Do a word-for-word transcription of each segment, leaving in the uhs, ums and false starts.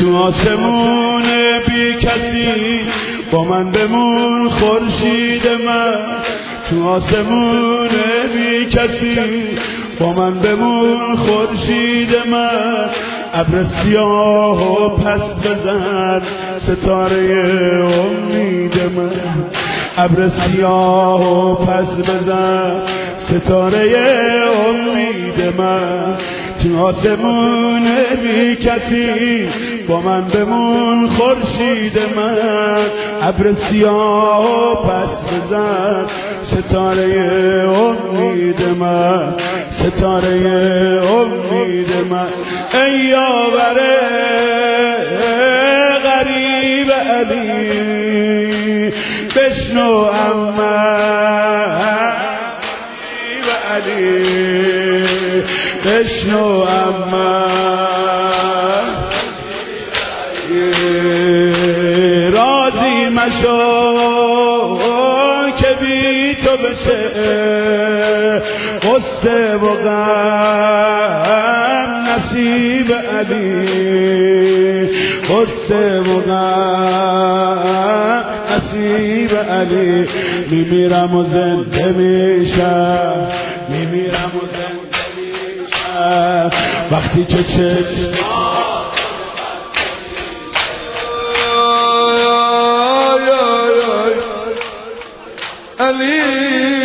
تو آسمون بی کسی با من بمون خورشید من، تو آسمون بی کسی با من بمون خورشید من. ابر سیاه و پس بزن ستاره امید من، ابر سیاه و پس بزن ستاره امید من. تو آسمون بی کسی با من بمون خورشید من، ابر سیاه و پس بزن ستاره امید من، ستاره امید من. ای یاور غریب علی بشنو امن، غریب علی بشنو امن. راضی مشو که بی تو بشه غصه و غم نصیب علی، غصه و غم نصیب علی. میمیرم و زنده میشم، میمیرم و زنده میشم وقتی که چشم علی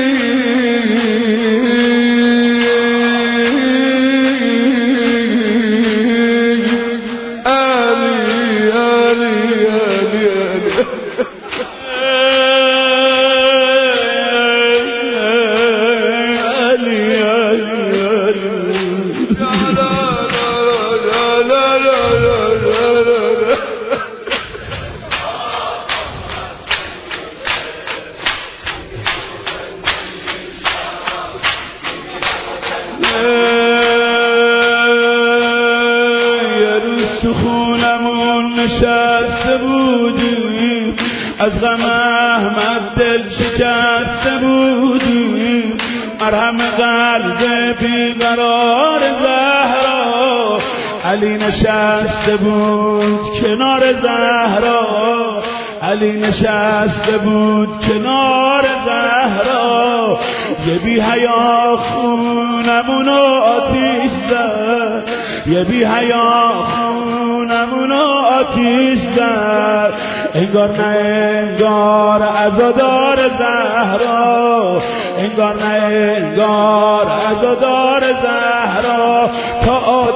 نشسته بودیم، از غم احمد دل شکسته بودیم. مرهم قلب بیقرار زهرا علی نشسته بود کنار زهرا، علی نشسته بود کنار زهرا. یه بی حیا خونمونو آتیش زد، یه بی حیا خونمونو آتیش زد. انگار نه انگار عزادار زهرا، انگار نه انگار عزادار زهرا. تا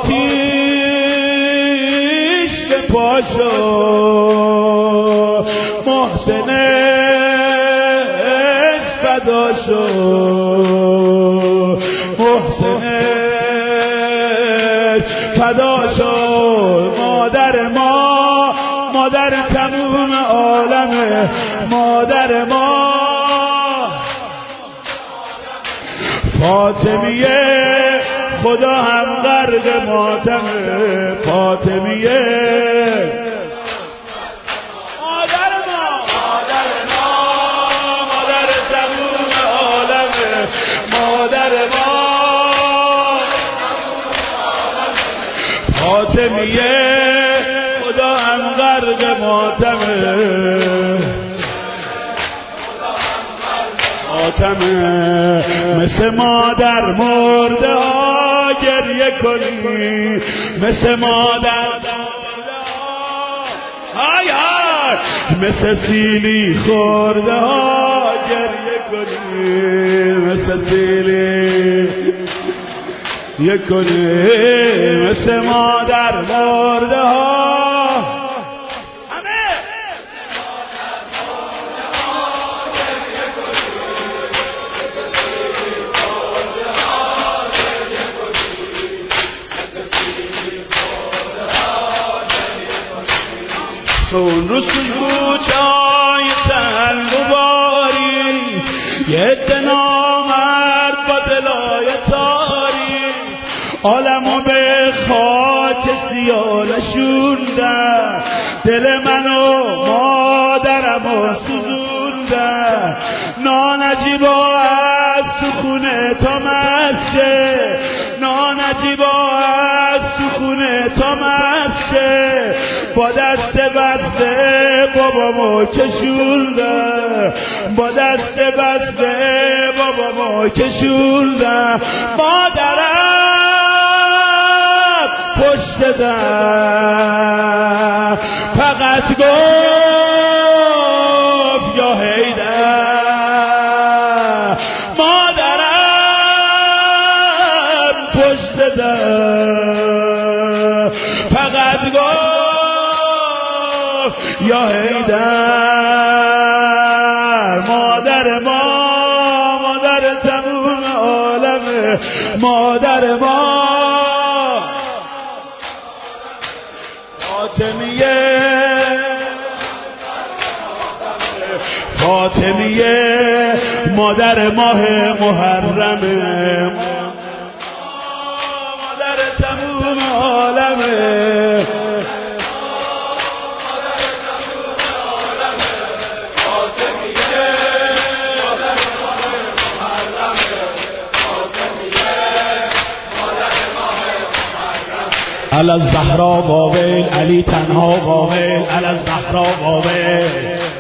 آتیش به پاشو محسنش فدا شو، محسنش فدا شو. مادر ما، مادر تموم عالمه، مادر ما فاطمیه، خدا هم غرق ماتمه. فاطمیه مادر ما، مادر ما، مادر تموم عالمه، مادر ما فاطمیه، خدا هم غرق ماتمه، ماتمه. مثل مادر مرده ها گریه کنی، مثل مادر های های، مثل سیلی خورده ها گریه کنی، مثل سیلی یک کنی، مثل مادر مرده ها. چون رسول کوچای تنگ و باری، یه نامرد با دلای تاری، عالمو به خاک سیاه نشوندن، دل منو مادرمو سوزوندن. نانجیبا از تو خونه تا مرشه، نانجیبا از تو خونه تا مرشه. با دست بسته بابامو کشوندم، با دست بسته بابامو کشوندم. مادرم پشت در فقط گفت یا حیدر، مادرم پشت در فقط گفت یا حیدر. مادر ما، مادر تموم عالمه، مادر ما فاطمیه، فاطمیه مادر ماه محرمه، مادر تموم عالمه. علی الزهرا واویل، علی تنها واویل، علی الزهرا واویل.